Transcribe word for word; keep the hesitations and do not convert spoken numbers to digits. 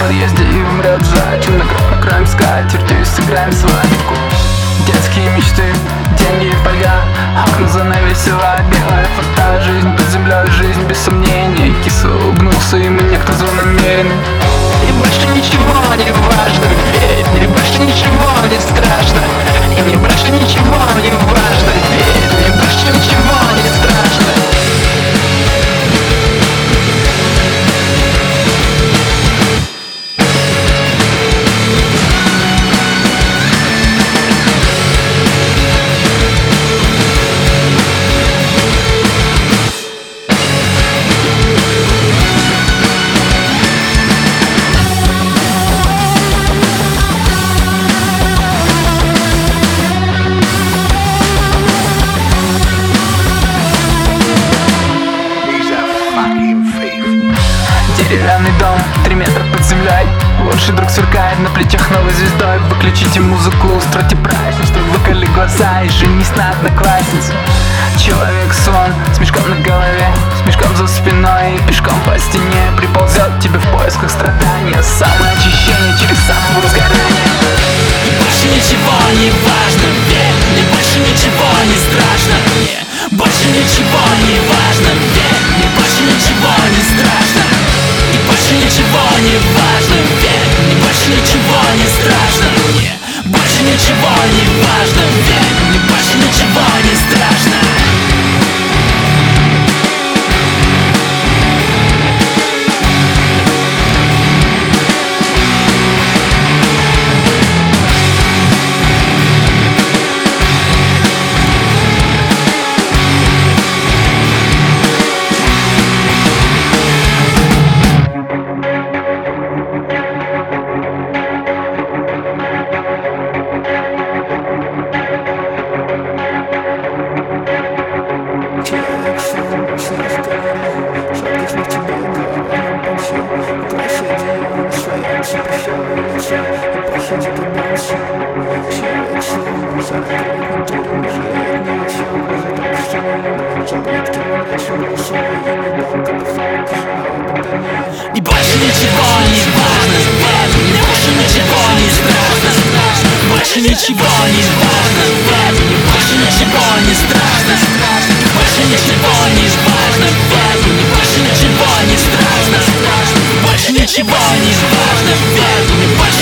подъезде и умрет сзади. Накроем скатертью и сыграем свадьбу. Детские мечты, деньги и фольга, окна занавесила белая фата. Жизнь под землей, жизнь без сомнений. Кисло улыбнулся ему некто злонамеренный. И больше ничего не важно, верь, мне больше ничего не страшно. И мне больше ничего не важно, верь, мне больше ничего не страшно. Деревянный дом, три метра под землей. Лучший друг сверкает на плечах новой звездой. Выключите музыку, устройте празднество, выколи глаза и женись на однокласснице. Человек-сон с мешком на голове, с мешком за спиной и пешком по стене приползет тебе в поисках страдания. Самоочищение через самовозгорание. И больше ничего не важно, верь, мне больше ничего не страшно. Мне больше ничего не важно, верь, мне больше ничего не страшно. И больше ничего не важно, верь, мне больше ничего не страшно. Мне больше ничего не важно, верь, мне больше ничего не страшно. И больше ничего не важно, мне больше ничего не страшно. Больше ничего не важно, мне больше ничего не страшно. Больше ничего не важно, мне больше ничего не страшно. Больше ничего не важно, мне больше